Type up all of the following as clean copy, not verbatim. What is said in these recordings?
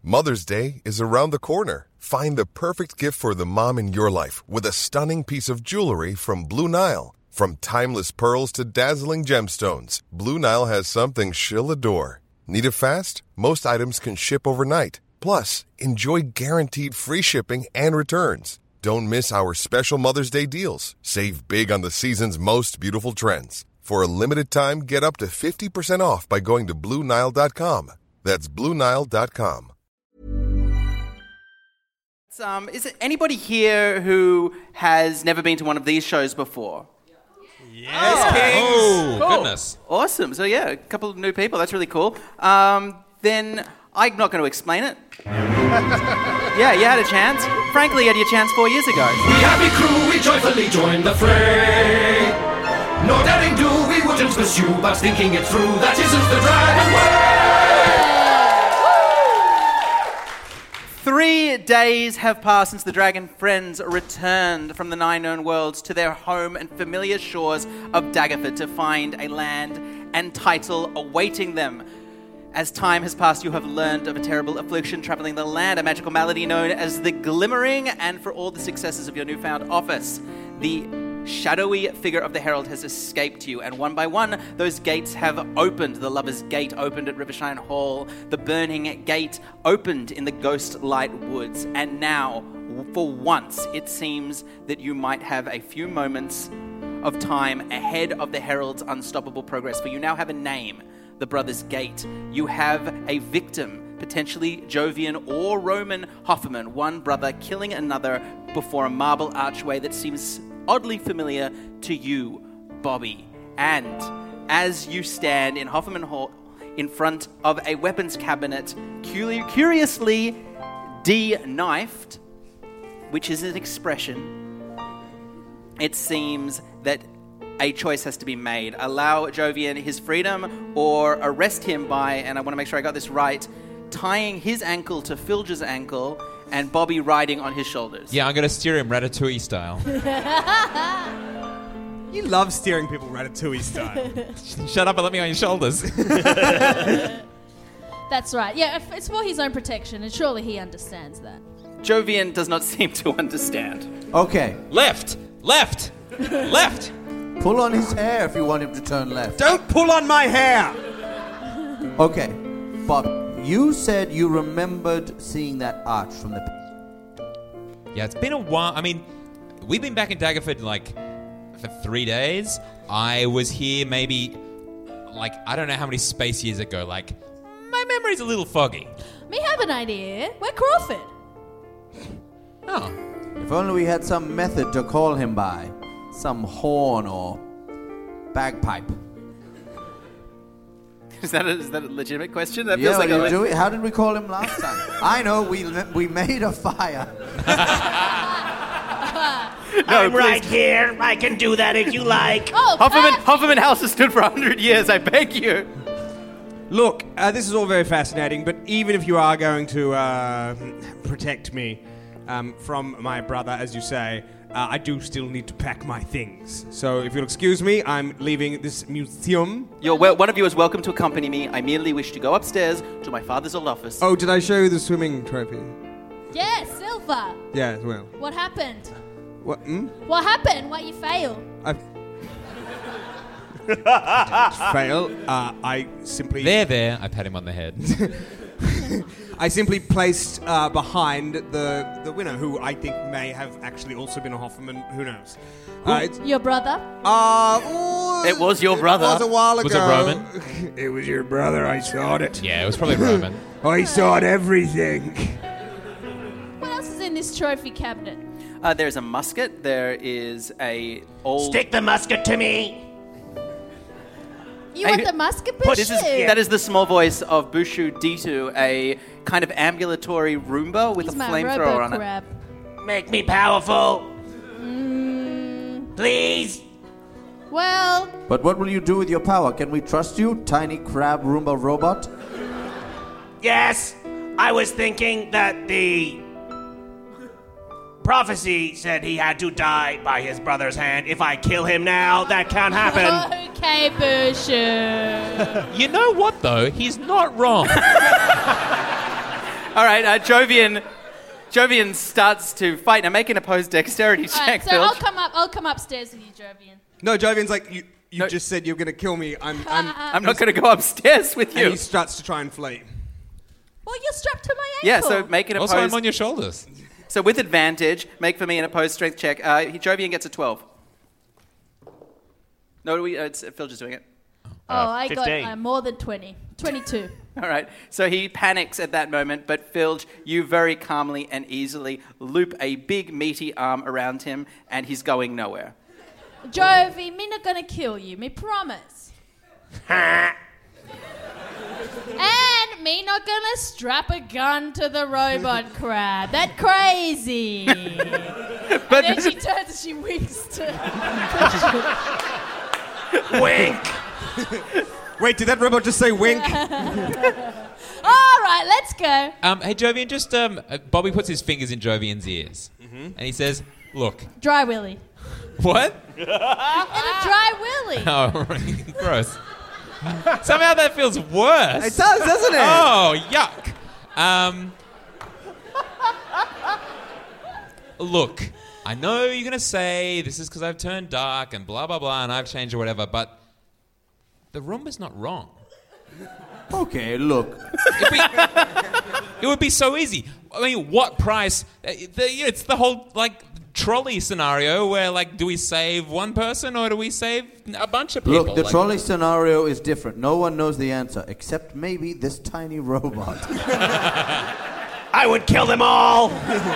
Mother's Day is around the corner. Find the perfect gift for the mom in your life with a stunning piece of jewelry from Blue Nile. From timeless pearls to dazzling gemstones, Blue Nile has something she'll adore. Need it fast? Most items can ship overnight. Plus, enjoy guaranteed free shipping and returns. Don't miss our special Mother's Day deals. Save big on the season's most beautiful trends. For a limited time, get up to 50% off by going to BlueNile.com. That's BlueNile.com. Is it anybody here who has never been to one of these shows before? Yes, Kings. Oh, Cool. goodness. Awesome. So yeah, a couple of new people. That's really cool. Then I'm not going to explain it. Yeah, you had a chance. Frankly, you had your chance 4 years ago. We happy crew, we joyfully join the fray. No daring do, we wouldn't pursue, but thinking it through, that isn't the Dragon way. 3 days have passed since the Dragon Friends returned from the Nine Known Worlds to their home and familiar shores of Daggerford to find a land and title awaiting them. As time has passed, you have learned of a terrible affliction traveling the land, a magical malady known as the Glimmering, and for all the successes of your newfound office, the shadowy figure of the Herald has escaped you, and one by one, those gates have opened. The Lover's Gate opened at Rivershine Hall, the Burning Gate opened in the Ghost Light Woods, and now, for once, it seems that you might have a few moments of time ahead of the Herald's unstoppable progress, for you now have a name. The Brothers' Gate. You have a victim, potentially Jovian or Roman Hoffman, one brother killing another before a marble archway that seems oddly familiar to you, Bobby. And as you stand in Hoffman Hall in front of a weapons cabinet, curiously de-knifed, which is an expression, it seems that a choice has to be made. Allow Jovian his freedom or arrest him by, and I want to make sure I got this right, tying his ankle to Filger's ankle and Bobby riding on his shoulders. Yeah, I'm going to steer him Ratatouille style. You love steering people Ratatouille style. Shut up and let me on your shoulders. That's right. Yeah, it's for his own protection, and surely he understands that. Jovian does not seem to understand. Okay. Left! Left! Left! Pull on his hair if you want him to turn left. Don't pull on my hair! Okay. Bob, you said you remembered seeing that arch from the... Yeah, it's been a while. I mean, we've been back in Daggerford, for 3 days. I was here maybe, I don't know how many space years ago. My memory's a little foggy. Me have an idea. We're Crawford. Oh. If only we had some method to call him by. Some horn or bagpipe. Is that a legitimate question? That Yeah, feels how did we call him last time? I know, we made a fire. I'm right here. I can do that if you like. Oh, Hoffman House has stood for 100 years, I beg you. Look, this is all very fascinating, but even if you are going to protect me from my brother, as you say, I do still need to pack my things. So if you'll excuse me, I'm leaving this museum. One of you is welcome to accompany me. I merely wish to go upstairs to my father's old office. Oh, did I show you the swimming trophy? Yes, Silver. Yeah, as well. What happened? What? What happened? Why you fail? Fail. I simply... There. I pat him on the head. I simply placed behind the winner, who I think may have actually also been a Hoffman. Who knows? Your brother? It was your brother. It was a while ago. Was it Roman? It was your brother. I saw it. Yeah, it was probably Roman. I saw everything. What else is in this trophy cabinet? There's a musket. There is a old... Stick the musket to me. You want the musket, Bushu? That is the small voice of Bushu Ditu, a kind of ambulatory Roomba with He's a my flamethrower on it. crab. Make me powerful. Please. Well... But what will you do with your power? Can we trust you, tiny crab Roomba robot? Yes, I was thinking that the prophecy said he had to die by his brother's hand. If I kill him now, that can't happen. Okay, Bushu. You know what, though? He's not wrong. All right, Jovian starts to fight. Now make an opposed dexterity All check, right, so Filch. I'll come upstairs with you, Jovian. No, Jovian's like, you No. just said you're going to kill me. I'm not going to go upstairs with And you. he starts to try and flee. Well, you're strapped to my Yeah, ankle. so make an opposed... Also, I'm on your shoulders. So with advantage, make for me an opposed strength check. Jovian gets a 12. No, it's Filch is doing it. I got 15. more than 20. 22. All right. So he panics at that moment, but Filch, you very calmly and easily loop a big meaty arm around him, and he's going nowhere. Jovi, me not gonna kill you, me promise. And me not gonna strap a gun to the robot crab. That crazy. But Then she turns and she winks to... Wink. Wait, did that robot just say wink? All right, let's go. Hey, Jovian, just Bobby puts his fingers in Jovian's ears, and he says, "Look, Dry willy. what? And a dry willy. Oh, gross. Somehow that feels worse. It does, doesn't it? Oh, yuck. Look, I know you're going to say this is because I've turned dark and blah, blah, blah, and I've changed or whatever, but the Roomba's not wrong. Okay, look. It would be so easy. I mean, what price? It's the whole, trolley scenario where, do we save one person or do we save a bunch of people? Look, the trolley scenario is different. No one knows the answer, except maybe this tiny robot. I would kill them all.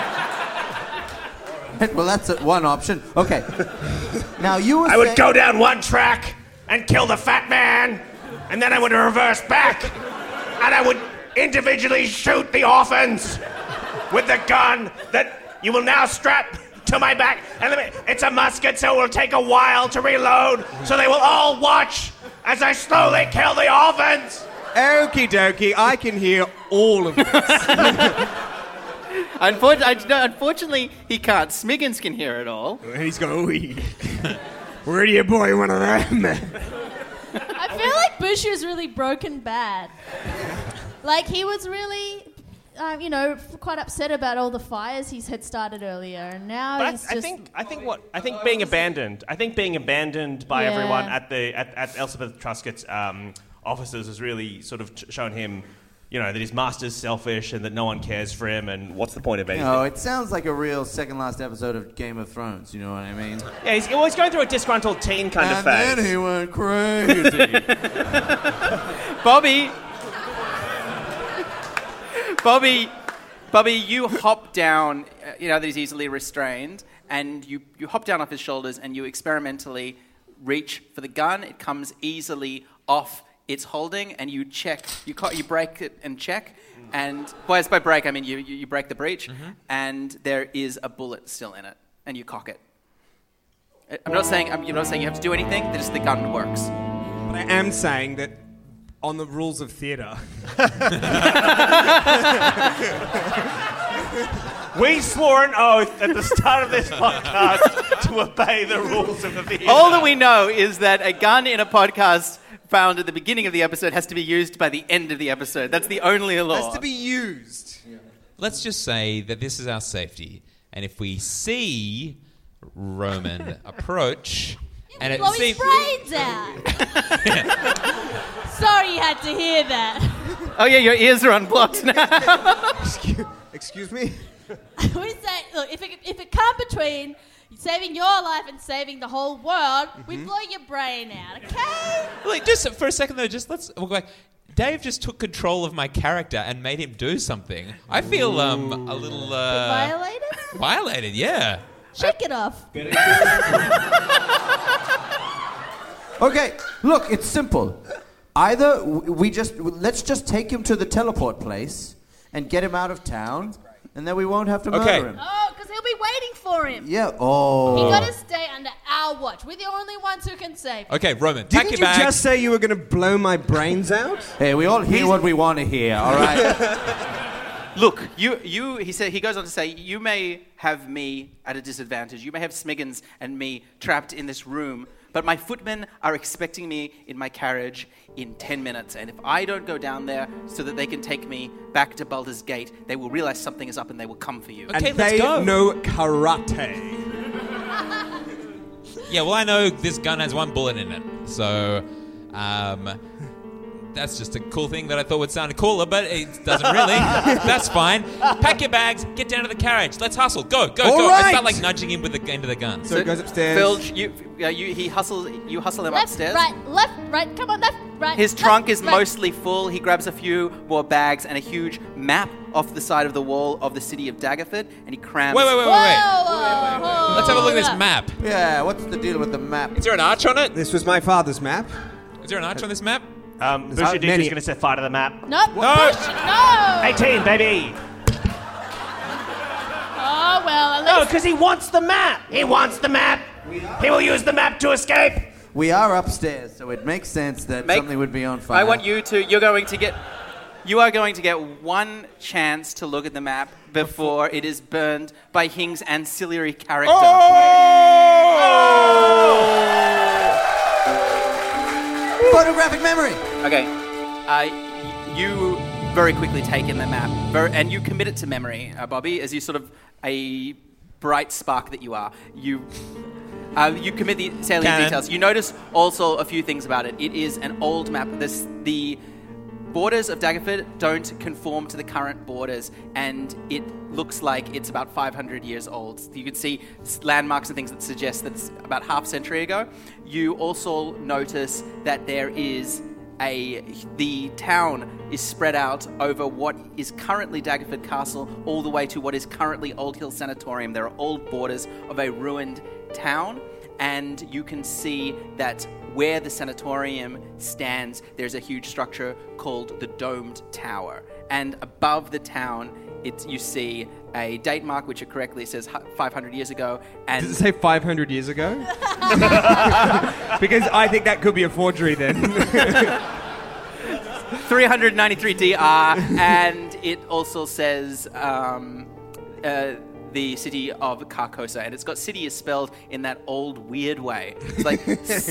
Well, that's one option. Okay. Now, you were I would saying- go down one track and kill the fat man, and then I would reverse back, and I would individually shoot the orphans with the gun that you will now strap to my back. And it's a musket, so it will take a while to reload, so they will all watch as I slowly kill the orphans. Okie dokie, I can hear all of this. Unfortunately, he can't. Smiggins can hear it all. And he's going, where do you boy one of them? I feel like Bush was really broken bad. He was really, quite upset about all the fires he's had started earlier, and now But he's I just... think being abandoned. I think being abandoned by Yeah. everyone at Elizabeth Truscott's offices has really sort of shown him, that his master's selfish and that no one cares for him. And what's the point of anything? No, it sounds like a real second last episode of Game of Thrones. You know what I mean? Yeah, he's always going through a disgruntled teen kind of phase. And then he went crazy. Bobby, you hop down, that he's easily restrained, and you hop down off his shoulders and you experimentally reach for the gun. It comes easily off its holding, and you check, you break it and check, and by break I mean you break the breech, and there is a bullet still in it, and you cock it. I'm not saying you have to do anything. Just the gun works. But I am saying that on the rules of theatre, We swore an oath at the start of this podcast to obey the rules of the theatre. All that we know is that a gun in a podcast found at the beginning of the episode has to be used by the end of the episode. That's the only law. has to be used. Let's just say that this is our safety, and if we see Roman approach, and it blow his seems brains out. Sorry you had to hear that. Oh yeah, your ears are unblocked now. Excuse me? We say, look, if it come between saving your life and saving the whole world, we blow your brain out, okay? just for a second though, we'll go back. Dave just took control of my character and made him do something. I feel a little Violated? violated. Yeah. Shake it off. Okay, look, it's simple. Either let's just take him to the teleport place and get him out of town, and then we won't have to murder him. Oh, because he'll be waiting for him. Yeah. Oh. You gotta stay under our watch. We're the only ones who can save him. Okay, Roman, pack Didn't your you bags. just say you were going to blow my brains out? Hey, we all hear what we want to hear. All right. Look, he goes on to say, you may have me at a disadvantage. You may have Smiggins and me trapped in this room, but my footmen are expecting me in my carriage in 10 minutes. And if I don't go down there so that they can take me back to Baldur's Gate, they will realize something is up and they will come for you. Okay, and let's they go. know karate. Yeah, well, I know this gun has one bullet in it, so that's just a cool thing that I thought would sound cooler, but it doesn't really. That's fine. Pack your bags, get down to the carriage. Let's hustle. Go. All right. I start like nudging him with into the gun. So he goes upstairs. Filch, you hustle him Left, upstairs. right, come on, left, right. His left, trunk is right. mostly full. He grabs a few more bags and a huge map off the side of the wall of the city of Daggerford, and he crams... Wait. Whoa. Let's have a look at this map. Yeah, what's the deal with the map? Is there an arch on it? This was my father's map. Is there an arch on this map? Bushy Dick many- is going to set fire to the map. Nope. No. No. 18, baby. Oh, well, at No, least... because he wants the map. He wants the map. He will use the map to escape. We are upstairs, so it makes sense that something would be on fire. I want you to... You are going to get one chance to look at the map before it is burned by Hing's ancillary character. Photographic memory! Okay. You very quickly take in the map, and you commit it to memory, Bobby, as you sort of a bright spark that you are. You commit the salient Cannon. details. You notice also a few things about it. It is an old map. The borders of Daggerford don't conform to the current borders, and it looks like it's about 500 years old. You can see landmarks and things that suggest that it's about half a century ago. You also notice that there is the town is spread out over what is currently Daggerford Castle all the way to what is currently Old Hill Sanatorium. There are old borders of a ruined town, and you can see that where the sanatorium stands, there's a huge structure called the Domed Tower. And above the town, you see a date mark, which it correctly says 500 years ago. And Does it say 500 years ago? Because I think that could be a forgery then. 393 DR, and it also says the city of Carcosa, and it's got city is spelled in that old weird way. It's like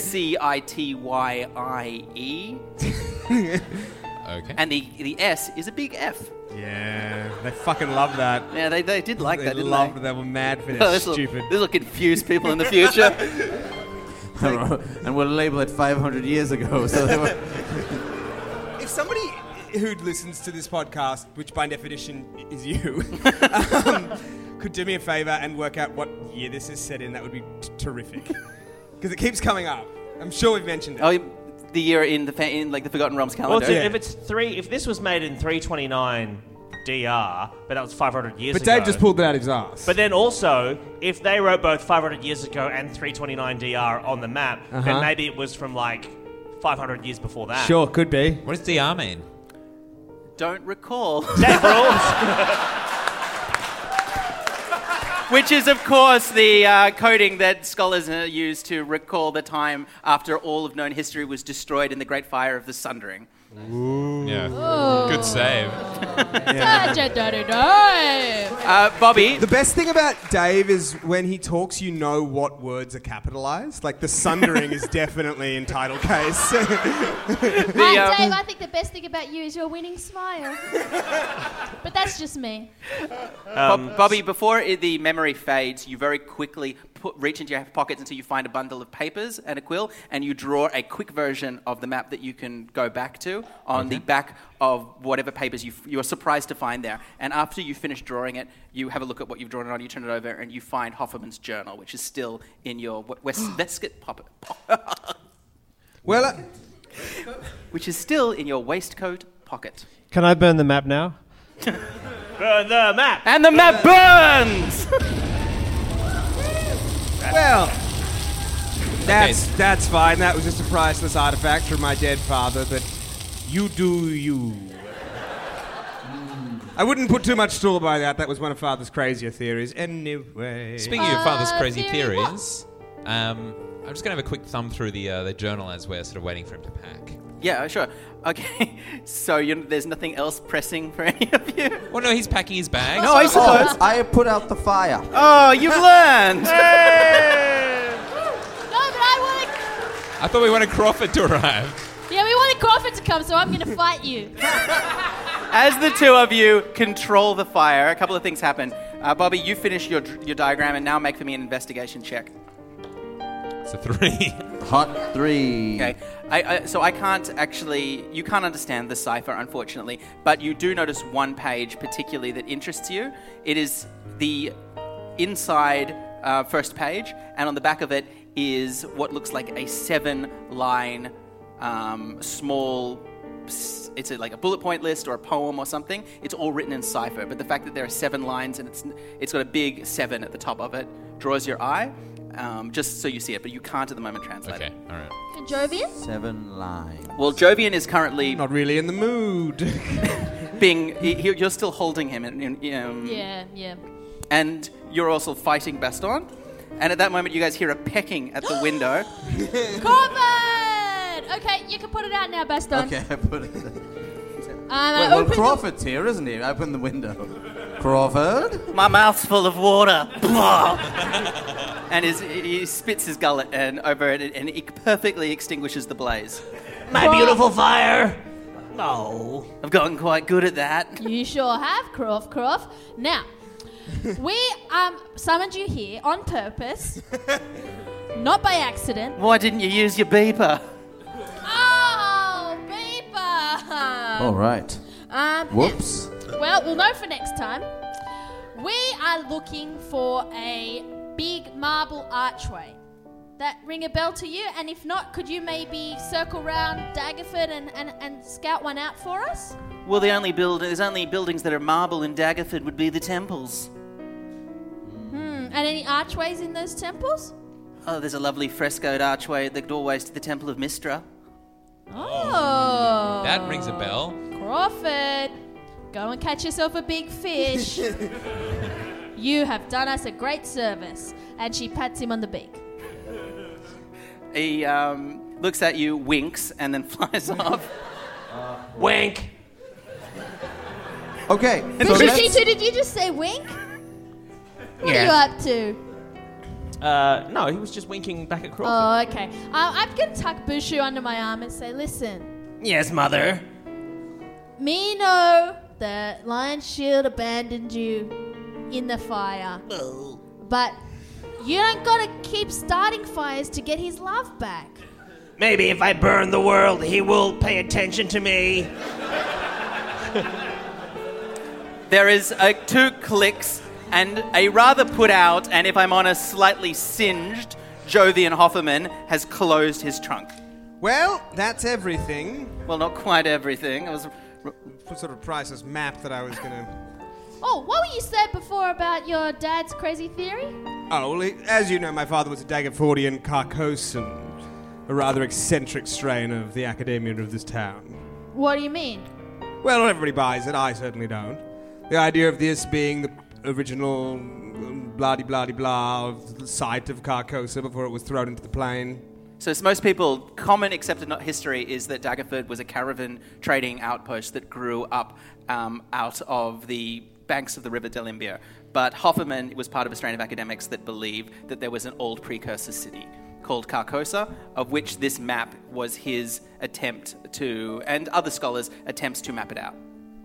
Citye. Okay. And the S is a big F. Yeah, they fucking love that. Yeah, they did like that, didn't they? They were mad for this. This'll confuse people in the future. And we'll label it 500 years ago. So they were... If somebody who listens to this podcast, which by definition is you, could do me a favor and work out what year this is set in, that would be terrific. Because it keeps coming up. I'm sure we've mentioned it. Oh, the year in the Forgotten Realms calendar. Well, if this was made in 329 DR, but that was 500 years But ago. Dave just pulled it out of his ass. But then also, if they wrote both 500 years ago and 329 DR on the map, then maybe it was from like 500 years before that. Sure, could be. What does DR mean? Don't recall. Dave rules. Which is, of course, the coding that scholars use to recall the time after all of known history was destroyed in the Great Fire of the Sundering. Yeah. Good save. Bobby, The best thing about Dave is when he talks, you know what words are capitalized. Like the sundering is definitely in title case. Dave, I think the best thing about you is your winning smile. But that's just me. Bobby, before the memory fades, you very quickly reach into your pockets until you find a bundle of papers and a quill, and you draw a quick version of the map that you can go back to on the back of whatever papers you're surprised to find there. And after you finish drawing it, you have a look at what you've drawn it on, you turn it over, and you find Hofferman's journal, which is still in your waistcoat pocket. Well, Which is still in your waistcoat pocket. Can I burn the map now? Burn the map. And the map burns! well, that's fine. That was just a priceless artifact from my dead father, but you do you. I wouldn't put too much store by that. That was one of Father's crazier theories. Anyway. Speaking of Father's crazy theory what? theories, I'm just going to have a quick thumb through the journal as we're sort of waiting for him to pack. Yeah, sure. Okay, so there's nothing else pressing for any of you? Well, no, he's packing his bag. No, I suppose. I have put out the fire. Oh, you've learned! No, but I want to... I thought we wanted Crawford to arrive. Yeah, we wanted Crawford to come, so I'm going to fight you. As the two of you control the fire, a couple of things happen. Bobby, you finish your diagram, and now make for me an investigation check. It's a 3. Hot 3. Okay. So I can't actually... You can't understand the cipher, unfortunately, but you do notice one page particularly that interests you. It is the inside first page, and on the back of it is what looks like a 7-line small... It's like a bullet point list or a poem or something. It's all written in cipher, but the fact that there are 7 lines and it's got a big 7 at the top of it draws your eye, just so you see it, but you can't at the moment translate it. Okay, all right. And Jovian? 7 lines. Well, Jovian is currently Not really in the mood. you're still holding him, Yeah. and you're also fighting Baston. And at that moment, you guys hear a pecking at the window. Crawford! Okay, you can put it out now, Baston. Okay, I put it. I opened Crawford's here, isn't he? Open the window. Crawford? My mouth's full of water. And he spits his gullet and over it, and it perfectly extinguishes the blaze. My beautiful fire. No. I've gotten quite good at that. You sure have, Croft. Now, we summoned you here on purpose, not by accident. Why didn't you use your beeper? Oh, beeper! All right. Whoops. Well, we'll know for next time. We are looking for a big marble archway. That ring a bell to you? And if not, could you maybe circle round Daggerford and scout one out for us? Well, there's only buildings that are marble in Daggerford would be the temples. And any archways in those temples? Oh, there's a lovely frescoed archway at the doorways to the Temple of Mistra. Oh. That rings a bell. Crawford, go and catch yourself a big fish. You have done us a great service. And she pats him on the beak. He looks at you, winks, and then flies off. Wink. Okay. Fishy G2, did you just say wink? What are you up to? No, he was just winking back at Crawford. Oh, okay. I'm going to tuck Bushu under my arm and say, listen, Yes, mother. me know that Lion Shield abandoned you in the fire. But you don't got to keep starting fires to get his love back. Maybe if I burn the world, he will pay attention to me. There is 2 clicks and a rather put out, and if I'm honest, slightly singed Jovian Hofferman has closed his trunk. Well, that's everything. Well, not quite everything. It was... What sort of priceless map that I was going to... Oh, what were you said before about your dad's crazy theory? Oh, well, as you know, my father was a Daggerfordian Carcosan, a rather eccentric strain of the academia of this town. What do you mean? Well, not everybody buys it. I certainly don't. The idea of this being the original blah-de-blah-de-blah of the site of Carcosa before it was thrown into the plain. So most people, common accepted history is that Daggerford was a caravan trading outpost that grew up out of the banks of the River Delimbia. But Hofferman was part of a strain of academics that believe that there was an old precursor city called Carcosa, of which this map was his attempt to, and other scholars' attempts to map it out.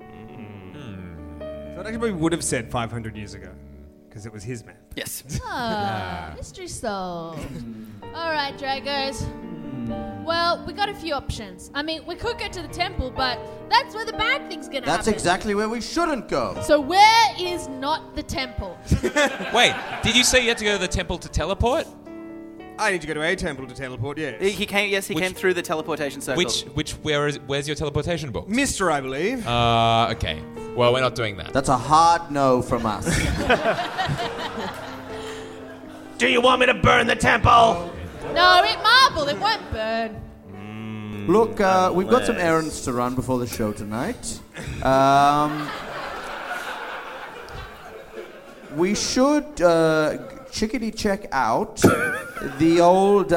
So it actually would have said 500 years ago, because it was his map. Yes. Mystery solved. All right, Dragos. Well, we got a few options. I mean, we could go to the temple, but that's where the bad thing's gonna happen. That's exactly where we shouldn't go. So where is not the temple? Wait, did you say you had to go to the temple to teleport? I need to go to a temple to teleport, yes. He came. Yes, he came through the teleportation circle. Where's your teleportation book? Mr., I believe. Okay. Well, we're not doing that. That's a hard no from us. Do you want me to burn the temple? No, it marble. It won't burn. Look, we've got some errands to run before the show tonight. We should chickadee check out the old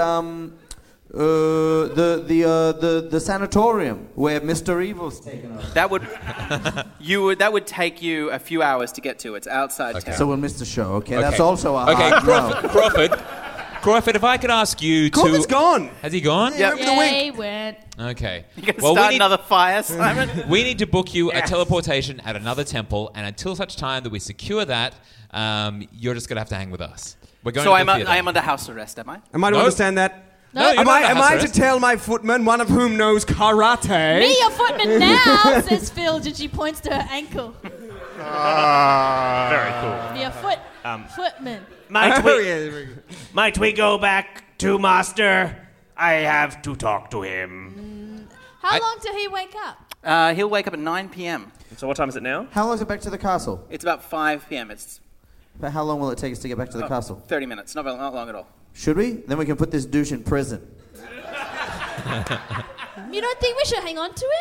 the sanatorium where Mr. Evil's taken over. That would take you a few hours to get to. It's outside town. So we'll miss the show. Okay, Okay. that's also a Okay, hard no. Crawford. Crawford, if I could ask you to... Crawford's gone. Has he gone? Yep. Yeah, he went. Okay. You can Well, start we need, another fire, Simon. we need to book you a teleportation at another temple, and until such time that we secure that, you're just going to have to hang with us. We're going So to I'm, the theatre. I am under house arrest, am I? Am I to No. understand that? No, you're Am not I, under am house I to arrest. tell my footman, one of whom knows karate? Be your footman now, says Filge, and she points to her ankle. Very cool. Be a footman. Might we go back to Master? I have to talk to him. How long till he wake up? He'll wake up at 9 p.m. So what time is it now? How long is it back to the castle? It's about 5 p.m. It's But how long will it take us to get back to the castle? 30 minutes. Not long at all. Should we? Then we can put this douche in prison. You don't think we should hang on to him?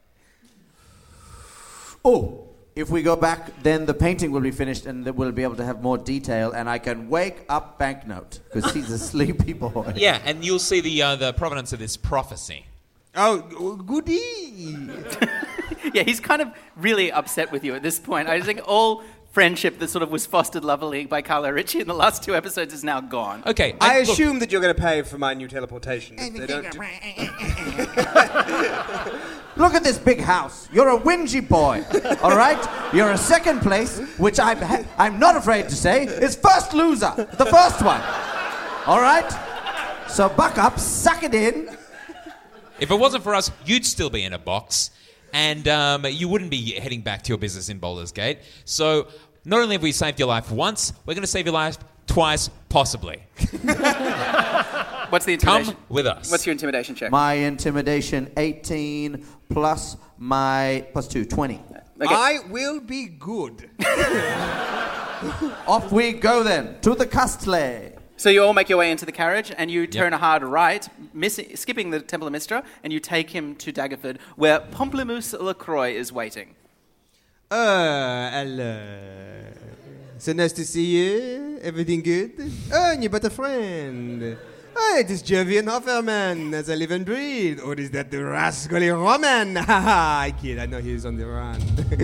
Oh, if we go back, then the painting will be finished and we'll be able to have more detail and I can wake up Banknote because he's a sleepy boy. Yeah, and you'll see the provenance of this prophecy. Oh, goody. Yeah, he's kind of really upset with you at this point. I think all friendship that sort of was fostered lovingly by Carlo Ricci in the last 2 episodes is now gone. Okay. I look, assume that you're going to pay for my new teleportation. They don't do- Look at this big house. You're a whingy boy, all right? You're a second place, which I'm not afraid to say is first loser, the first one. All right? So buck up, suck it in. If it wasn't for us, you'd still be in a box, and you wouldn't be heading back to your business in Baldur's Gate. So not only have we saved your life once, we're going to save your life twice, possibly. What's the intimidation? Come with us. What's your intimidation check? My intimidation, 18 plus 2, 20. Okay. I will be good. Off we go then, to the castle. So you all make your way into the carriage, and you turn a hard right, skipping the Temple of Mystra, and you take him to Daggerford, where Pamplemousse LaCroix is waiting. Hello. So nice to see you. Everything good? Oh, and you but a friend. Oh, it is Jovian Hofferman, as I live and breathe. Or is that the rascally Roman? Haha, I kid. I know he's on the run.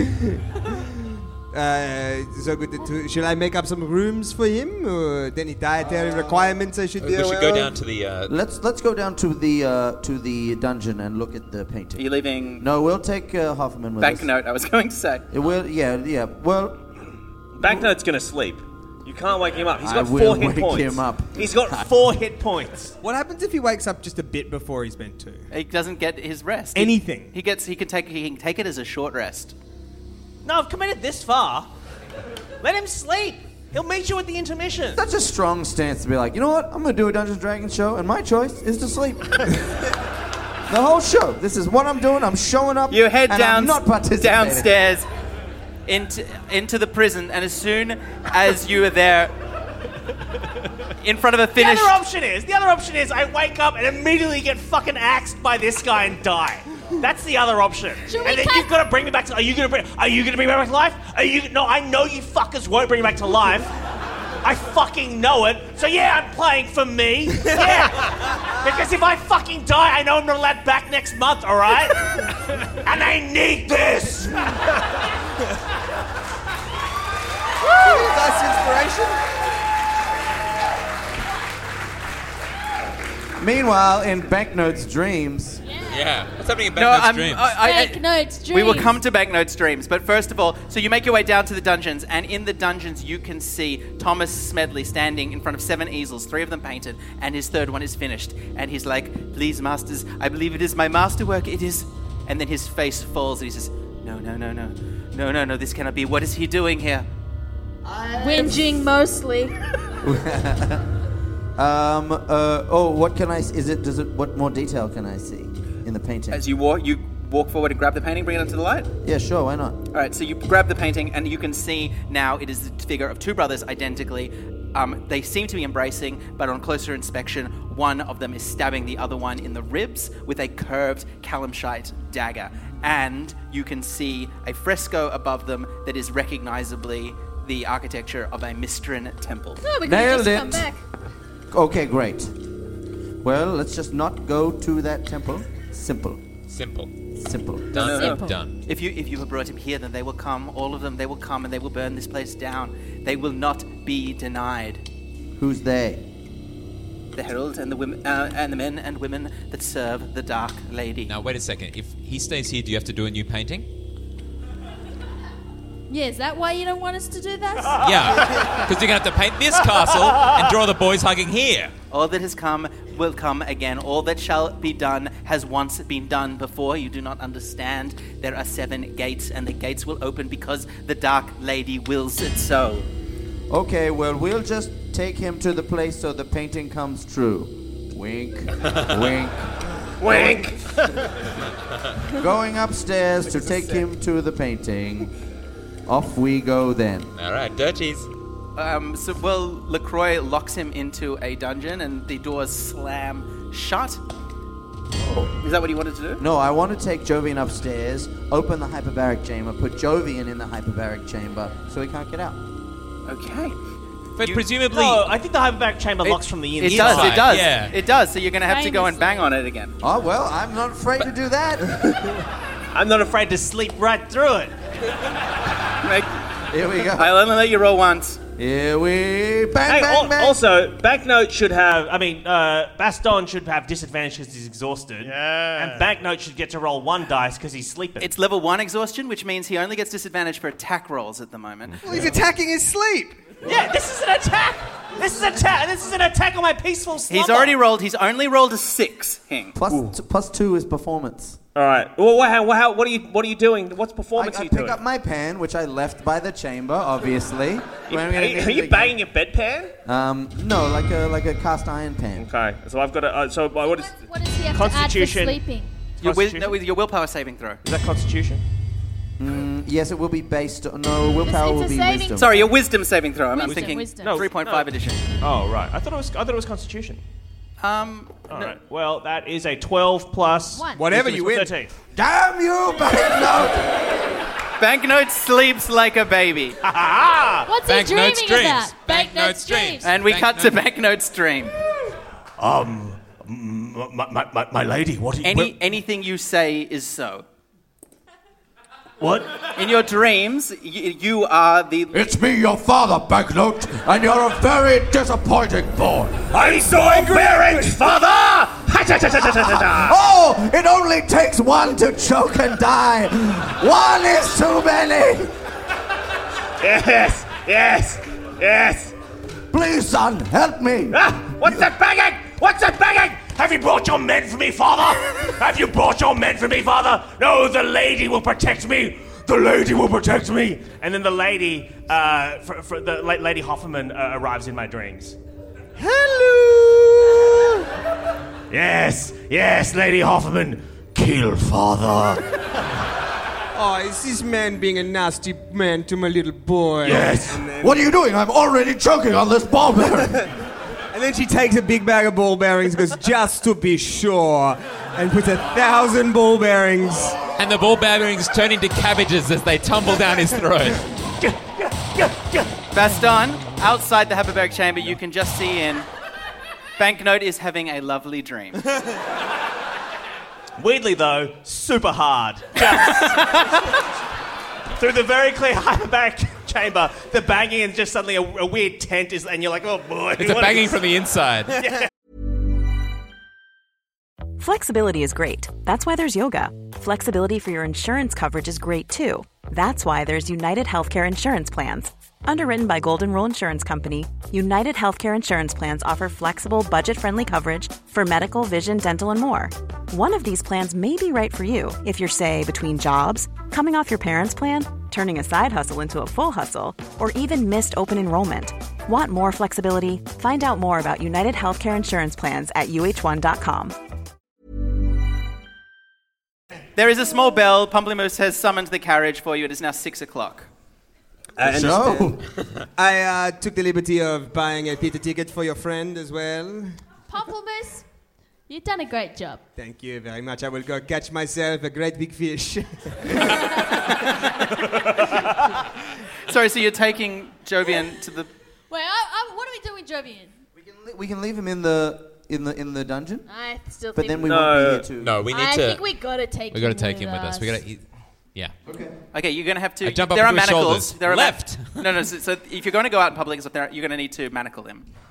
So good. Should I make up some rooms for him? Or any dietary requirements I should be We aware should go of? down to the... Let's go down to the dungeon and look at the painting. Are you leaving No, we'll take Hoffman with us. Banknote, I was going to say. It will, yeah. Well, Banknote's gonna sleep. You can't wake him up. He's I got will 4 hit wake points. him up. He's got 4 hit points. What happens if he wakes up just a bit before he's meant to? He doesn't get his rest. Anything. He can take it as a short rest. No, I've committed this far. Let him sleep. He'll meet you at the intermission. such a strong stance to be like, you know what? I'm going to do a Dungeons & Dragons show, and my choice is to sleep. The whole show. This is what I'm doing. I'm showing up. You head and I'm not participating. downstairs into the prison, and as soon as you are there, in front of a The finished... other option is I wake up and immediately get fucking axed by this guy and die. That's the other option. Should we And then cut- you've got to bring me back to... Are you gonna bring me back to life? No, I know you fuckers won't bring me back to life. I fucking know it. So yeah, I'm playing for me. Yeah. Because if I fucking die, I know I'm not allowed back next month, all right? And I need this. That's inspiration. Meanwhile, in Banknote's dreams... Yeah. What's happening in No, Banknote's dreams? Banknote's dreams. We will come to Banknote's dreams, but first of all, so you make your way down to the dungeons, and in the dungeons you can see Thomas Smedley standing in front of 7 easels, 3 of them painted, and his 3rd one is finished. And he's like, "Please, masters, I believe it is my masterwork, it is..." And then his face falls, and he says, No, this cannot be. What is he doing here? Whinging mostly. what can I... What more detail can I see in the painting? As you walk forward and grab the painting, bring it up to the light. Yeah, sure, why not? All right, so you grab the painting, and you can see now it is the figure of 2 brothers identically. They seem to be embracing, but on closer inspection, one of them is stabbing the other one in the ribs with a curved calamshite dagger. And you can see a fresco above them that is recognizably the architecture of a Mistran temple. No, we could Nailed just come it. back. Okay, great. Well, let's just not go to that temple. Simple. Simple. No. Simple. Done. If you have brought him here, then they will come, all of them, they will come and they will burn this place down. They will not be denied. Who's they? the herald and the women and the men and women that serve the Dark Lady. Now, wait a second. If he stays here, do you have to do a new painting? Yeah, is that why you don't want us to do that? Yeah, because you're going to have to paint this castle and draw the boys hugging here. All that has come will come again. All that shall be done has once been done before. You do not understand. There are 7 gates, and the gates will open because the Dark Lady wills it so. Okay, well, we'll just take him to the place so the painting comes true. Wink, wink. Wink! Going upstairs to take him to the painting. Off we go then. All right, dirties. LaCroix locks him into a dungeon, and the doors slam shut. Is that what you wanted to do? No, I want to take Jovian upstairs, open the hyperbaric chamber, put Jovian in the hyperbaric chamber so he can't get out. Okay. But presumably... No, I think the hyperbaric chamber locks from the It inside. does, it does. Yeah. It does, so you're going to have to go and Famously. bang on it again. Oh, well, I'm not afraid to do that. I'm not afraid to sleep right through it. Here we go. I'll only let you roll once. Here we... Bang, Hey, bang, bang. also, Banknote should have... Baston should have disadvantage because he's exhausted. Yeah. And Banknote should get to roll 1 dice because he's sleeping. It's level 1 exhaustion, which means he only gets disadvantage for attack rolls at the moment. Well, he's attacking his sleep. Yeah, this is an attack! This is an attack on my peaceful slumber. He's only rolled a 6, Hing. Plus 2 is performance. All right. Well, what are you doing? What's performance I are you pick doing? up my pan, which I left by the chamber, obviously. Are you banging your bedpan? No, like a cast iron pan. Okay. So I've got a. So what is? What does he have Constitution. to add for sleeping? With your willpower saving throw. Is that Constitution? Yes, it will be based on... No, willpower It's will a be saving- wisdom. Sorry, your wisdom saving throw. I'm thinking Wisdom. No, 3.5 edition. Oh right. I thought it was Constitution. All No. right. Well, that is a 12 plus. 1. Whatever Wisdom you is win. 13. Damn you, Banknote! Banknote sleeps like a baby. What's he Banknote's dreaming dreams. about? Banknote's dreams. And we cut to Banknote's dream. My lady, what are you... Anything you say is so. What? In your dreams, you are the... It's me, your father, Banknote, and you're a very disappointing boy. I'm so overbearing, father! Oh, it only takes one to choke and die. One is too many. Yes. Please, son, help me. What's that banging? Have you brought your men for me, father? No, the lady will protect me. And then the lady, Lady Hofferman arrives in my dreams. Hello. Yes, Lady Hofferman. Kill father. Oh, is this man being a nasty man to my little boy? Yes. And then, What are you doing? I'm already choking on this ball bearing. and then she takes a big bag of ball bearings, goes just to be sure, and puts 1,000 ball bearings. And the ball bearings turn into cabbages as they tumble down his throat. Baston, outside the hyperbaric chamber, you can just see in. Banknote is having a lovely dream. Weirdly, though, super hard. Just through the very clear hyperbaric chamber, the banging and just suddenly a weird tent is, and you're like, oh boy. It's a banging from the inside. Flexibility is great. That's why there's yoga. Flexibility for your insurance coverage is great too. That's why there's United Healthcare Insurance Plans. Underwritten by Golden Rule Insurance Company, United Healthcare Insurance Plans offer flexible, budget-friendly coverage for medical, vision, dental, and more. One of these plans may be right for you if you're, say, between jobs, coming off your parents' plan, turning a side hustle into a full hustle, or even missed open enrollment. Want more flexibility? Find out more about United Healthcare Insurance Plans at UH1.com. There is a small bell. Pamplemousse has summoned the carriage for you. It is now 6 o'clock. So, I took the liberty of buying a theatre ticket for your friend as well. Pamplemousse, you've done a great job. Thank you very much. I will go catch myself a great big fish. Sorry, so you're taking Jovian to the... Wait, what are we doing with Jovian? we can leave him in the dungeon, I still but think then we won't be here too. No, we need I to... think we gotta take We him got to take him with us. us. We got to... Yeah. Okay, you're going to have to... I jump up there are onto his manacles. shoulders. There are Left. No, so if you're going to go out in public, you're going to need to manacle him.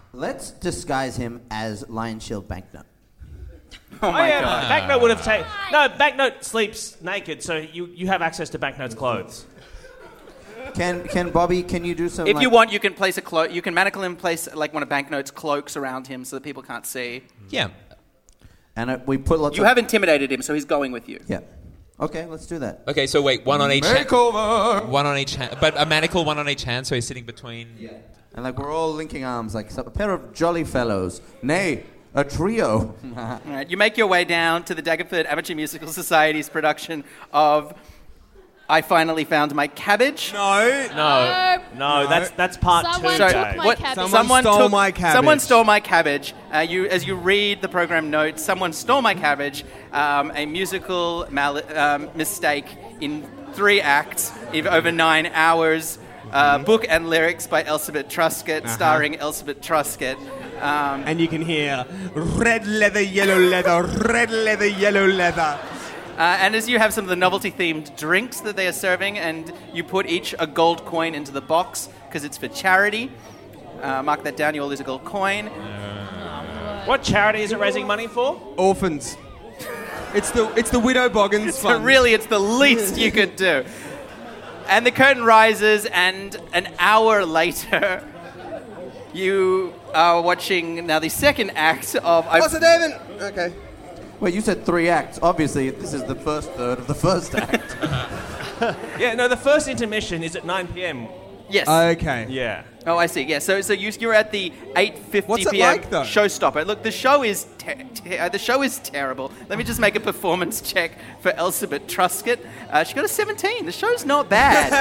Let's disguise him as Lion Shield Banknote. Oh my God. Banknote would have taken... No, Banknote sleeps naked, so you have access to Banknote's clothes. Can Bobby, can you do some... If you want, you can place a cloak. You can manacle him, place like one of Banknote's cloaks around him so that people can't see. Yeah. And we put lots You have intimidated him, so he's going with you. Yeah. Okay, let's do that. Okay, so wait, one on each hand. Makeover! One on each hand. But a manacle, one on each hand, so he's sitting between... Yeah. And like we're all linking arms like a pair of jolly fellows. Nay, a trio. All right, you make your way down to the Daggerford Amateur Musical Society's production of I Finally Found My Cabbage. No, that's part Someone two. took Dave. my cabbage. Someone stole my cabbage. Someone stole my cabbage. As you read the program notes, someone stole my cabbage. A musical mistake in 3 acts over 9 hours. Book and lyrics by Elizabeth Truscott, starring Elizabeth Truscott. And you can hear red leather, yellow leather, red leather, yellow leather. And as you have some of the novelty-themed drinks that they are serving, and you put each a gold coin into the box because it's for charity. Mark that down. You all lose a gold coin. What charity is it raising money for? Orphans. It's the Widow Boggins So Fund. really, it's the least you could do. And the curtain rises, and an hour later, you are watching now the second act of... What's it, David? Okay. Wait, you said 3 acts. Obviously, this is the first third of the first act. Yeah, no, the first intermission is at 9 p.m. Yes. Okay. Yeah. Oh, I see. Yeah. So you're at the 8:50 What's it p.m. like, though? showstopper. Look, the show is terrible. Let me just make a performance check for Elizabeth Truscott. She got a 17. The show's not bad.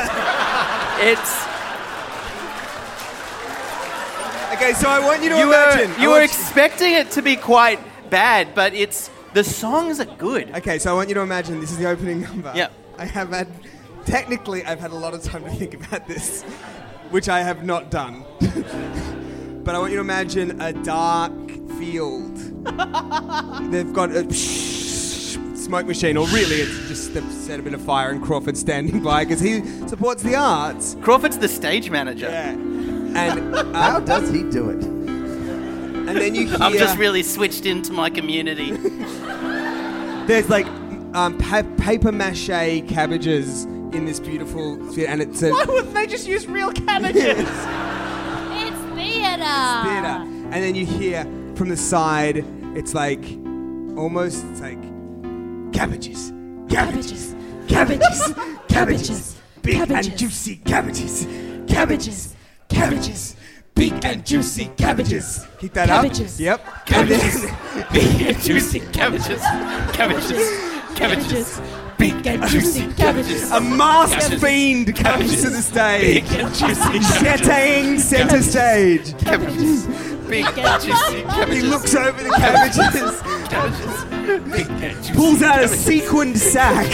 Okay, so I want you to imagine. You were expecting it to be quite bad, but the songs are good. Okay, so I want you to imagine this is the opening number. Yeah. I've had a lot of time to think about this, which I have not done. But I want you to imagine a dark field. They've got a smoke machine, or really it's just they've set a bit of fire and Crawford's standing by because he supports the arts. Crawford's the stage manager. Yeah. And how does he do it? And then you hear... I'm just really switched into my community. There's like paper mache cabbages in this beautiful theatre, and it's Why wouldn't they just use real cabbages? It's theatre. theatre. And then you hear from the side, it's like almost like cabbages, cabbages, cabbages, cabbages, big and juicy cabbages, cabbages, cabbages. Big and juicy cabbages. Keep that Cabbages. up. Yep. Cabbages. Big and juicy cabbages. Cabbages. Cabbages. Big and juicy cabbages. A masked fiend comes to the stage. Big and juicy Setting centre stage. cabbages. Big and juicy cabbages. He looks over the cabbages, Cabbages. Big and juicy pulls out a cabbages. sequined sack.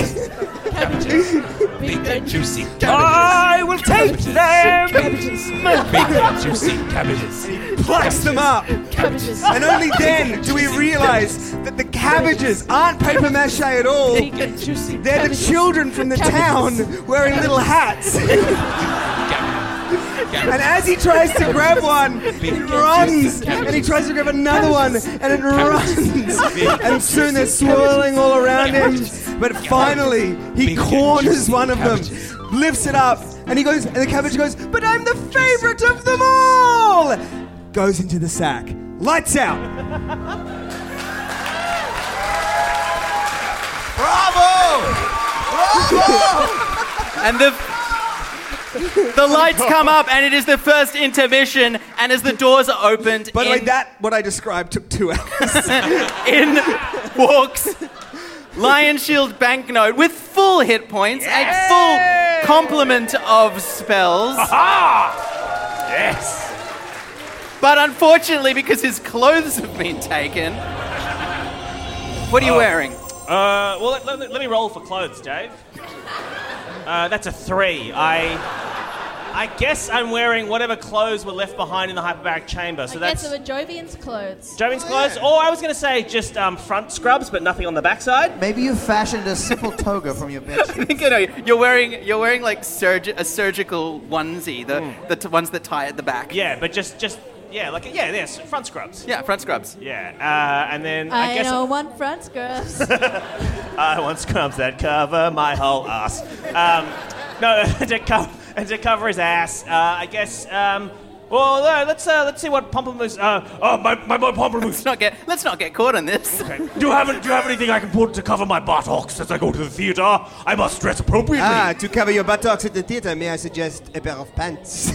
Big and juicy cabbages. I will take them! Big and juicy cabbages. Plucks them up. Cabbages. And only then do we realise that the cabbages aren't paper mache at all. Big and juicy They're the cabbages. children from the Cabbages. town wearing little hats. And as he tries to grab one, he runs. And he tries to grab another one, and it runs. And soon they're swirling all around him. But finally, he corners one of them, lifts it up, and he goes, and the cabbage goes, "But I'm the favorite of them all!" Goes into the sack. Lights out. And the lights come up, and it is the first intermission. And as the doors are opened, By the way, what I described took 2 hours. in walks Lion Shield Banknote with full hit points, a full complement of spells. Yes! But unfortunately, because his clothes have been taken, what are you wearing? Well, let me roll for clothes, Dave. That's a 3. I guess I'm wearing whatever clothes were left behind in the hyperbaric chamber. So I that's guess it were Jovian's clothes. Jovian's clothes. Or I was going to say just front scrubs, but nothing on the backside. Maybe you fashioned a simple toga from your bedsheet. You know, you're wearing like a surgical onesie, the ones that tie at the back. Yeah, but just Yes, front scrubs. Yeah, front scrubs. Yeah, and then I I guess don't want front scrubs. I want scrubs that cover my whole ass. To cover his ass. I guess. Let's see what Pomplamoose. My boy Pomplamoose. Let's not get caught on this. Okay. Do you have anything I can put to cover my buttocks as I go to the theater? I must dress appropriately. To cover your buttocks at the theater, may I suggest a pair of pants?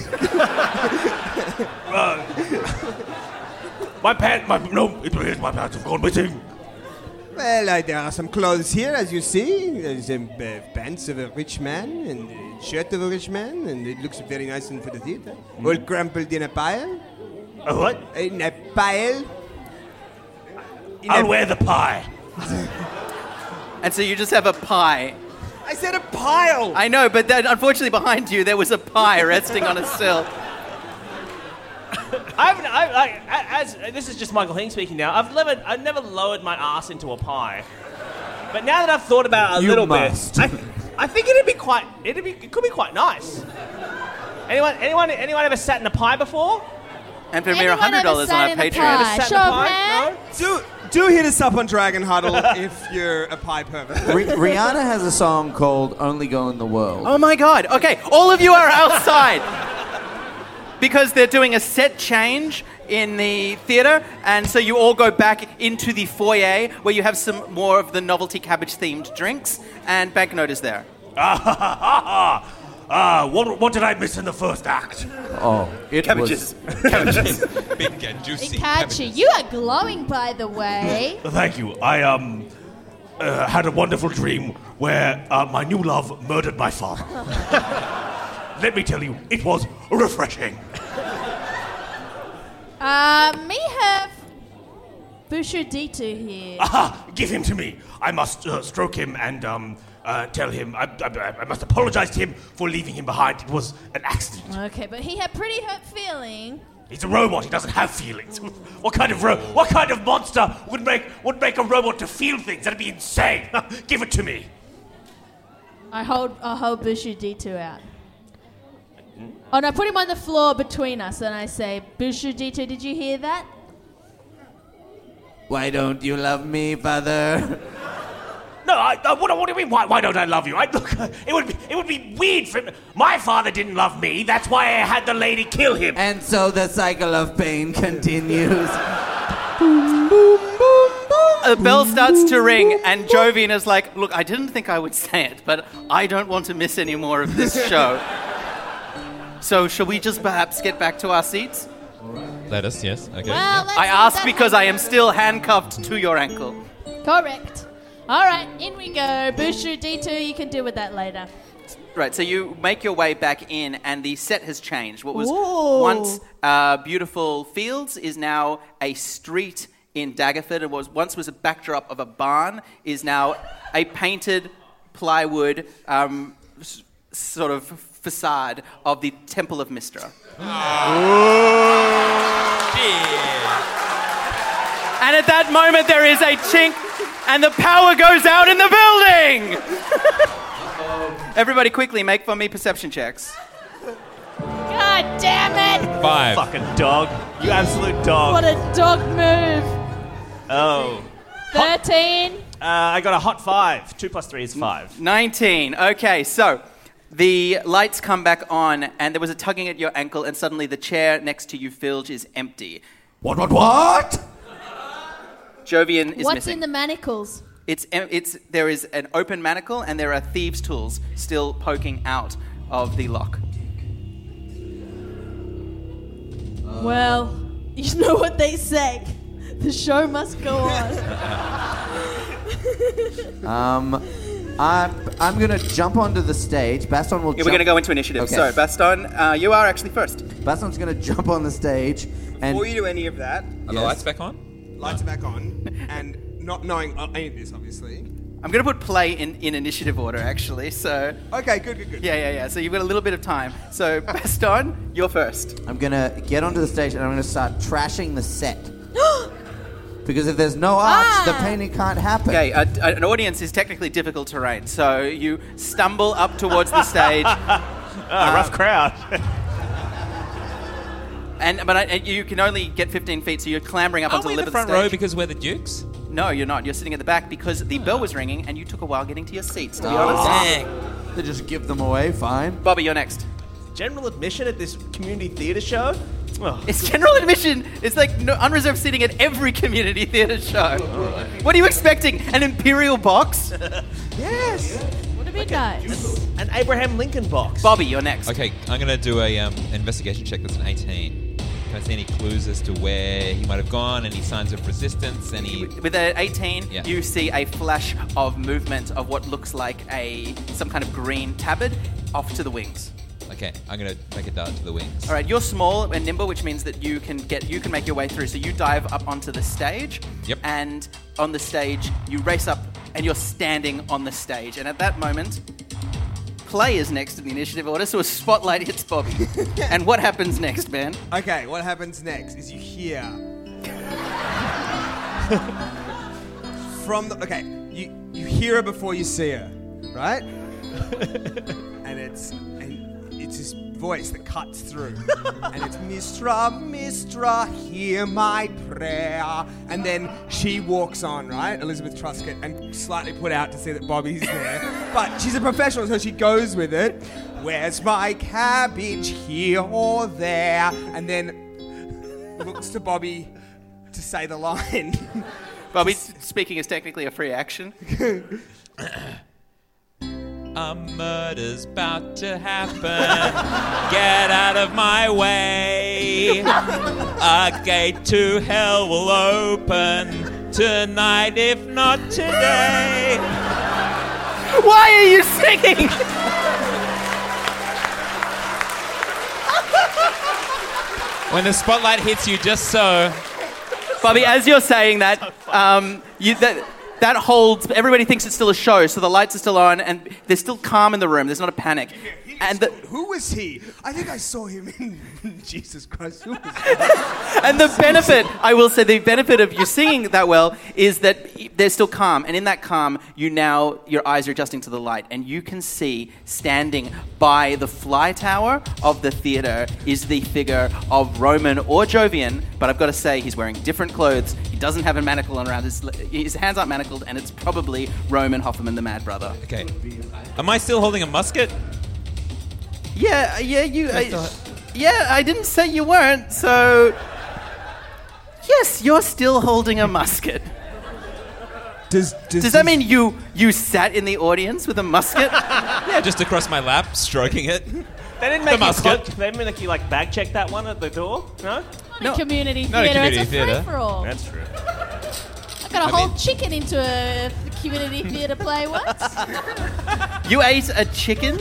My pants have gone missing. Well, there are some clothes here, as you see. There's pants of a rich man and a shirt of a rich man, and it looks very nice for the theater. All crumpled in a pile. A what? In a pile. I'll wear the pie. And so you just have a pie. I said a pile! I know, but then unfortunately behind you there was a pie resting on a sill. This is just Michael Hing speaking now. I've never lowered my ass into a pie, but now that I've thought about it a little bit, I think it could be quite nice. Anyone ever sat in a pie before? And for a mere $100 on our Patreon. Show of hands. No? Do hit us up on Dragon Huddle if you're a pie pervert. Rihanna has a song called Only Girl in the World. Oh my god. Okay, all of you are outside. Because they're doing a set change in the theatre, and so you all go back into the foyer where you have some more of the novelty cabbage-themed drinks, and Banknote is there. What did I miss in the first act? Oh, Cabbages. Cabbages. Big and juicy. Ikachi, you are glowing, by the way. Thank you. I had a wonderful dream where my new love murdered my father. Let me tell you, it was refreshing. Me have Bushudito here. Aha! Give him to me. I must stroke him and tell him. I must apologize to him for leaving him behind. It was an accident. Okay, but he had pretty hurt feeling. He's a robot. He doesn't have feelings. What kind of monster would make a robot to feel things? That'd be insane. Give it to me. I hold Bushudito out. Oh no, I put him on the floor between us and I say, Bushudito, did you hear that? Why don't you love me, father? No, what do you mean? Why don't I love you? Look, it would be weird for him. My father didn't love me. That's why I had the lady kill him. And so the cycle of pain continues. A bell starts to ring, and Jovian is like, look, I didn't think I would say it, but I don't want to miss any more of this show. So shall we just perhaps get back to our seats? Let us, yes. Okay. Well, I ask because I am still handcuffed to your ankle. Correct. All right, in we go. Bushudito, you can deal with that later. Right, so you make your way back in, and the set has changed. What was Ooh. once beautiful fields is now a street in Daggerford, and once was a backdrop of a barn is now a painted plywood sort of facade of the Temple of Mystra. And at that moment there is a chink and the power goes out in the building! Everybody quickly make for me perception checks. God damn it! 5. Fucking dog. You absolute dog. What a dog move. Oh. 13. I got a hot 5. 2 plus 3 is 5. 19. Okay, so the lights come back on, and there was a tugging at your ankle, and suddenly the chair next to you, Filge, is empty. What? Jovian is What's missing. in the manacles? There is an open manacle, and there are thieves' tools still poking out of the lock. Well, you know what they say. The show must go on. I'm gonna jump onto the stage. Baston will. Yeah, we're going to go into initiative. Okay. So, Baston, you are actually first. Baston's gonna jump on the stage and. Before you do any of that, Are the lights back on? lights are back on, and not knowing any of this, obviously. I'm going to put play in initiative order, actually. So, Okay, good. yeah. So you've got a little bit of time. So, Baston, you're first. I'm gonna get onto the stage and I'm gonna start trashing the set. Because if there's no arch, the painting can't happen. Okay, an audience is technically difficult terrain. So you stumble up towards the stage. Rough crowd. But you can only get 15 feet, so you're clambering up Aren't onto we the in lip the of the front stage. row because we're the Dukes? No, you're not. You're sitting at the back because the bell was ringing and you took a while getting to your seats, to be honest. Dang. They just give them away, fine. Bobby, you're next. General admission at this community theatre show? Oh. It's general admission. It's like unreserved seating at every community theatre show. What are you expecting? An Imperial box? Yes. Would have been nice. An Abraham Lincoln box. Bobby, you're next. Okay, I'm going to do a investigation check that's an 18. Can I see any clues as to where he might have gone? Any signs of resistance? Any... With an 18, Yeah. you see a flash of movement of what looks like some kind of green tabard off to the wings. Okay, I'm going to make a dart to the wings. All right, you're small and nimble, which means that you can make your way through. So you dive up onto the stage. Yep. And on the stage, you race up and you're standing on the stage. And at that moment, Play is next in the initiative order, so a spotlight hits Bobby. And what happens next, Ben? Okay, what happens next is you hear you hear her before you see her, right? and it's this voice that cuts through, and it's Mistra, hear my prayer, and then she walks on, right? Elizabeth Truscott, and slightly put out to see that Bobby's there, but she's a professional, so she goes with it. Where's my cabbage, here or there? And then looks to Bobby to say the line. Bobby, speaking is technically a free action. A murder's about to happen. Get out of my way. A gate to hell will open tonight, if not today. Why are you singing? When the spotlight hits you just so. Bobby, as you're saying that, that holds. Everybody thinks it's still a show, so the lights are still on, and there's still calm in the room. There's not a panic. And who was he? I think I saw him in Jesus Christ. Who was and the benefit, I will say, the benefit of you singing that well is that there's still calm, and in that calm, your eyes are adjusting to the light, and you can see standing by the fly tower of the theatre is the figure of Roman or Jovian, but I've got to say he's wearing different clothes. He doesn't have a manacle around his hands aren't manacled, and it's probably Roman Hoffman, the Mad Brother. Okay. Am I still holding a musket? Yeah, I didn't say you weren't, so... Yes, you're still holding a musket. Does that mean you sat in the audience with a musket? Yeah, just across my lap, stroking it. They didn't make you bag check that one at the door? No? Not a community Not a theatre. community It's a theatre. free-for-all. That's true. I got a whole chicken into a community theatre play once. You ate a chicken?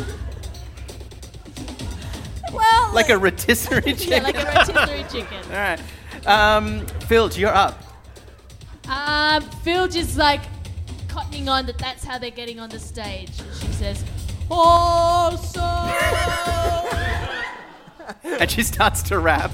Well, Like a rotisserie chicken? yeah, like a rotisserie chicken. All right. Phil, you're up. Phil just cottoning on that's how they're getting on the stage. And she says, "Also." And she starts to rap.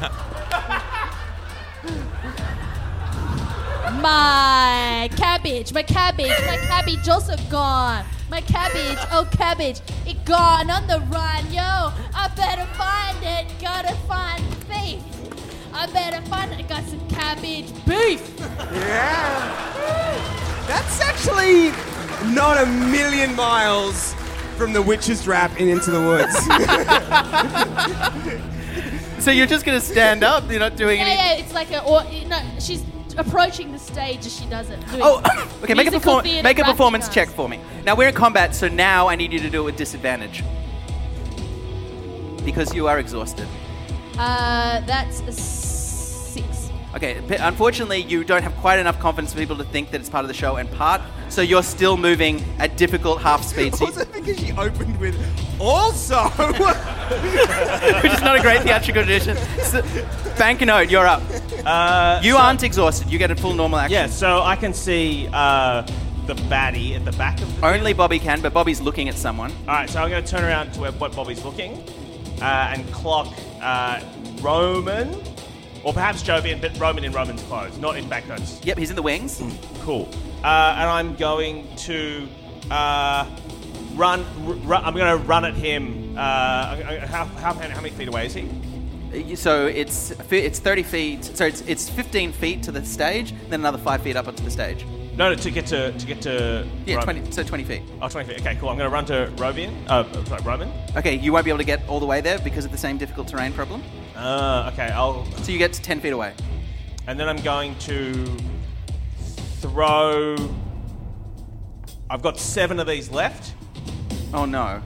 My cabbage also gone. My cabbage, oh cabbage, it gone on the run, yo. I better find it, gotta find the thief. I better find it, got some cabbage beef. Yeah. That's actually not a million miles from the witch's rap in Into the Woods. So you're just going to stand up? You're not doing any... Yeah, it's like she's approaching the stage as she does it. Oh, okay, make a performance rapping check for me. Now, we're in combat, so now I need you to do it with disadvantage. Because you are exhausted. That's a 6. Okay, unfortunately, you don't have quite enough confidence for people to think that it's part of the show and part, so you're still moving at difficult half speed. So Also because she opened with also. which is not a great theatrical tradition. So, Banknote, you're up. You aren't exhausted. You get a full normal action. Yeah, so I can see the baddie at the back of the... Only Bobby can, but Bobby's looking at someone. All right, so I'm going to turn around to what Bobby's looking and clock Roman, or perhaps Jovian, but Roman in Roman's clothes, not in banknotes. Yep, he's in the wings. Cool. And I'm going to run. I'm going to run at him. How many feet away is he? So it's 30 feet. So it's 15 feet to the stage, then another 5 feet up onto the stage. No, to get to. Yeah, Roman. 20 feet. Oh, 20 feet. Okay, cool. I'm going to run to Roman. Okay, you won't be able to get all the way there because of the same difficult terrain problem. Okay, I'll. So you get to 10 feet away. And then I'm going to throw. I've got 7 of these left. Oh no.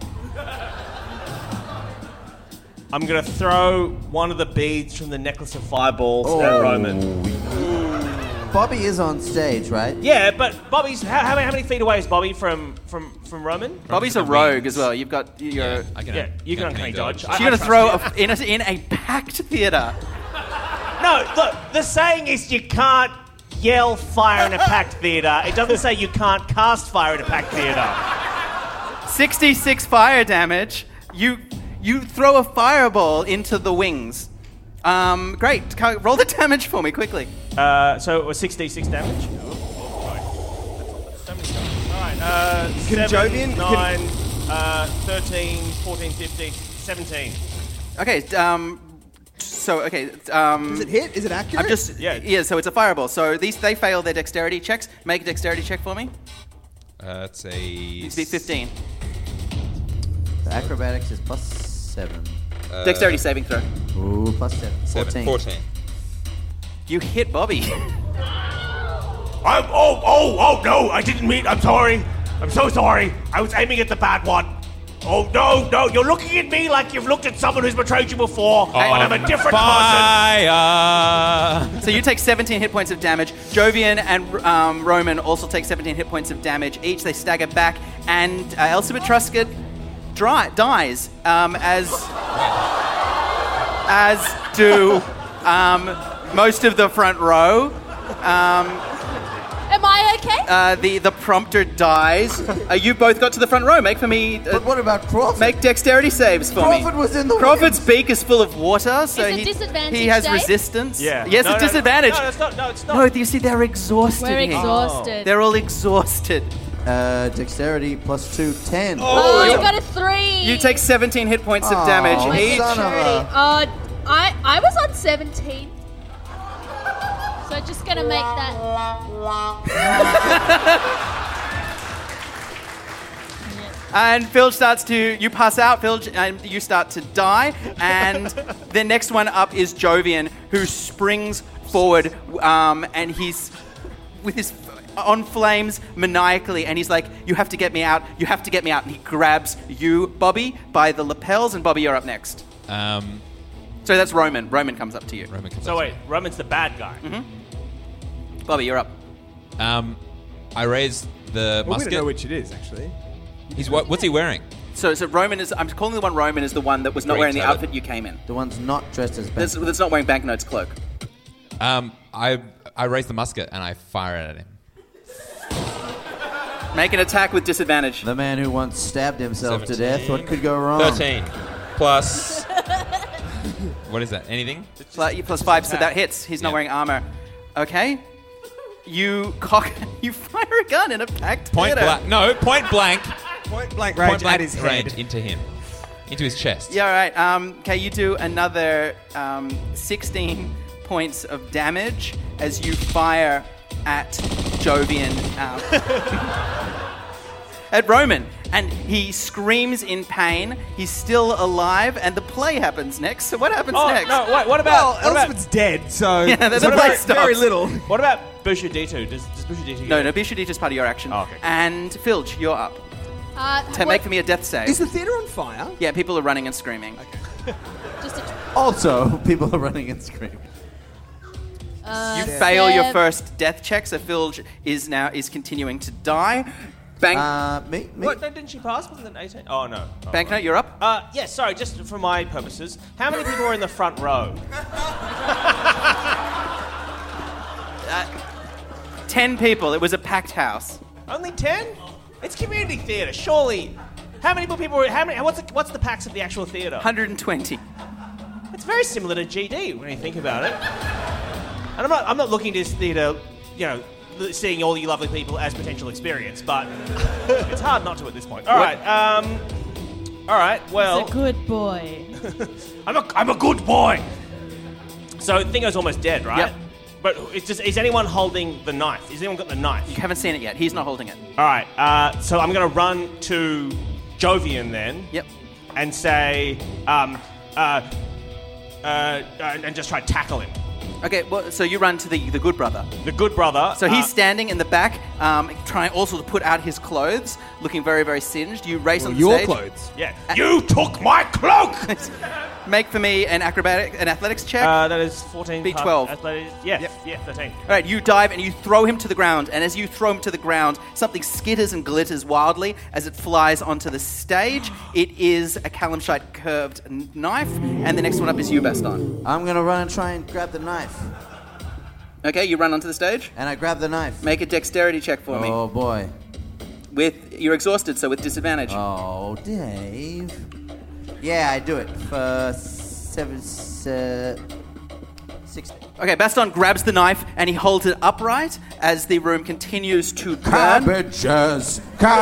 I'm going to throw one of the beads from the necklace of fireballs at Roman. Bobby is on stage, right? Yeah, but Bobby's how many feet away is Bobby from Roman? Bobby's a rogue as well. You've got your. You can uncanny dodge. So you're going to throw in a packed theatre. No, look. The saying is you can't yell fire in a packed theatre. It doesn't say you can't cast fire in a packed theatre. 66 fire damage. You throw a fireball into the wings. Great. Roll the damage for me quickly. So it was 6d6 damage. Alright, Can 7, Jovian- 9, 13, 14, 15, 17. Okay, Does it hit? Is it accurate? I'm just yeah. So it's a fireball. So they fail their dexterity checks. Make a dexterity check for me. It's a. It's be 15. The acrobatics is +7. Dexterity saving throw. Ooh, +7. 14. You hit Bobby. No, I didn't mean. I'm sorry. I'm so sorry. I was aiming at the bad one. Oh, no, you're looking at me like you've looked at someone who's betrayed you before, but I'm a different person. So you take 17 hit points of damage. Jovian and Roman also take 17 hit points of damage each. They stagger back, and Elizabeth Truscott dies, as do most of the front row. Am I okay? The prompter dies. You both got to the front row. Make for me. But what about Crawford? Make dexterity saves for me. Crawford was in the Crawford's beak is full of water, so Is it disadvantage, he has Dave? resistance. Yeah. Yes, it's disadvantage. No, it's not. No, it's not. No, you see, they're exhausted. We're here. exhausted. They're all exhausted. Dexterity +2, 10. Oh, you got a 3. You take 17 hit points of damage each. son of a... I was on 17. So just gonna make that. And Filge starts to. You pass out, Filge, and you start to die. And the next one up is Jovian, who springs forward, and he's with his on flames maniacally, and he's like, "You have to get me out! You have to get me out!" And he grabs you, Bobby, by the lapels, and Bobby, you're up next. So that's Roman. Roman comes up to you. Roman's the bad guy. Mm-hmm. Bobby, you're up. I raise the Well, we musket. don't know which it is, actually. What's he wearing? So Roman is. I'm calling the one Roman is the one that was not Green wearing the turban. outfit you came in. The one's not dressed as That's Batman. not wearing Banknote's cloak. I raise the musket and I fire it at him. Make an attack with disadvantage. The man who once stabbed himself to 17. death. What could go wrong? 13 plus. What is that? Anything? Plus 5, so that hits. He's not Yeah. wearing armor. Okay. You fire a gun in a packed Point theater. blank. No, point blank. Point blank range Point blank at his range head. into him, into his chest. Yeah, all right. Okay, you do another 16 points of damage as you fire at Jovian. At Roman. And he screams in pain. He's still alive, and the play happens next. So what happens next? No, wait, what about... Well, Elizabeth's dead, so Yeah, the so play very, stops. very little. What about Bushaditu? Does Bushaditu No, Bishadit is part of your action. Oh, okay. And Filge, you're up. Make for me a death save. Is the theatre on fire? Yeah, people are running and screaming. Just a Also, people are running and screaming. You fail your first death check, so Filge is continuing to die. Me? What? Didn't she pass? Wasn't it 18? Oh, no. Oh, Banknote, you're up. yeah, sorry, just for my purposes. How many people are in the front row? 10 people. It was a packed house. Only 10? It's community theatre, surely. How many people are... What's the packs of the actual theatre? 120. It's very similar to GD when you think about it. And I'm not looking at this theatre, seeing all you lovely people as potential experience, but it's hard not to at this point. All right, well... He's a good boy. I'm a good boy. So Thingo's almost dead, right? Yep. But is anyone holding the knife? Has anyone got the knife? You haven't seen it yet. He's not holding it. All right. So I'm going to run to Jovian then. Yep. And say, and just try to tackle him. Okay, well, so you run to the good brother. The good brother. So he's standing in the back, trying also to put out his clothes, looking very, very singed. You race on the Your stage. clothes. Yeah. You took my cloak! Make for me an athletics check. That is 14. Be 12. Athletics. Yeah, 13. All right, you dive and you throw him to the ground. And as you throw him to the ground, something skitters and glitters wildly as it flies onto the stage. It is a Calamshite curved knife. And the next one up is you, Baston. I'm going to run and try and grab the knife. Okay, you run onto the stage. And I grab the knife. Make a dexterity check for me. Oh, boy. You're exhausted, so with disadvantage. Oh, Dave. Yeah, I do it for 16. Okay, Baston grabs the knife and he holds it upright as the room continues to burn. Cabbages!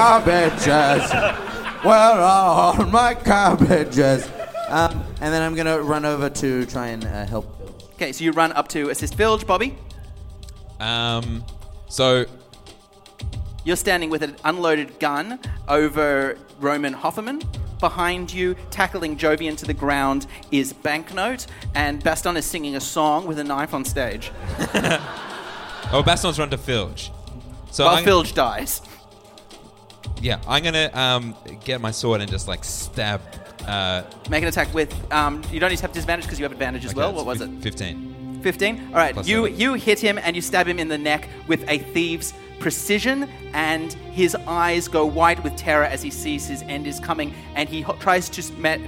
Where are all my cabbages? And then I'm going to run over to try and help Bilge. Okay, so you run up to assist Bilge, Bobby. So you're standing with an unloaded gun over Roman Hofferman. Behind you, tackling Jovian to the ground, is Banknote, and Baston is singing a song with a knife on stage. Baston's run to Filge. So While Filge dies. Yeah, I'm gonna get my sword and just stab. Make an attack with. You don't need to have disadvantage because you have advantage as well. What was it? 15. 15. All right. Plus You 7. hit him and you stab him in the neck with a thief's precision, and his eyes go white with terror as he sees his end is coming, and he tries to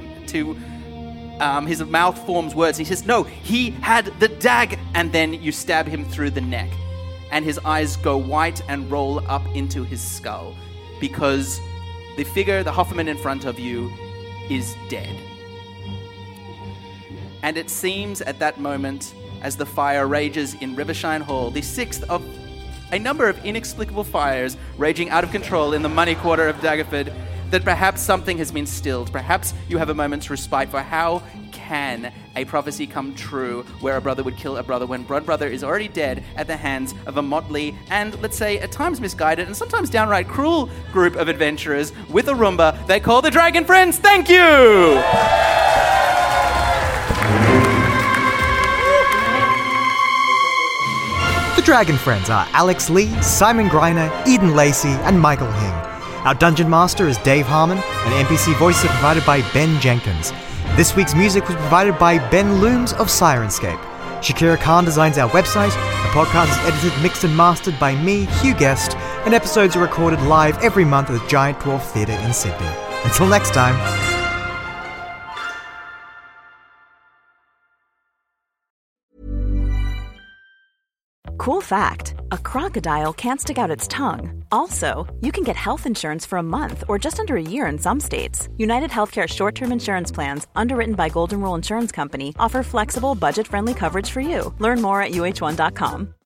his mouth forms words. He says, "No, he had the dag," and then you stab him through the neck, and his eyes go white and roll up into his skull because the figure, the Hofferman in front of you, is dead. And it seems at that moment, as the fire rages in Rivershine Hall, the sixth of a number of inexplicable fires raging out of control in the money quarter of Daggerford, that perhaps something has been stilled. Perhaps you have a moment's respite, for how can a prophecy come true where a brother would kill a brother when blood brother is already dead at the hands of a motley and, let's say, at times misguided and sometimes downright cruel group of adventurers with a Roomba they call the Dragon Friends? Thank you! The Dragon Friends are Alex Lee, Simon Greiner, Eden Lacey, and Michael Hing. Our Dungeon Master is Dave Harmon, and NPC voices are provided by Ben Jenkins. This week's music was provided by Ben Looms of Sirenscape. Shakira Khan designs our website. The podcast is edited, mixed, and mastered by me, Hugh Guest, and episodes are recorded live every month at the Giant Dwarf Theatre in Sydney. Until next time. Cool fact, a crocodile can't stick out its tongue. Also, you can get health insurance for a month or just under a year in some states. United Healthcare short-term insurance plans, underwritten by Golden Rule Insurance Company, offer flexible, budget-friendly coverage for you. Learn more at uh1.com.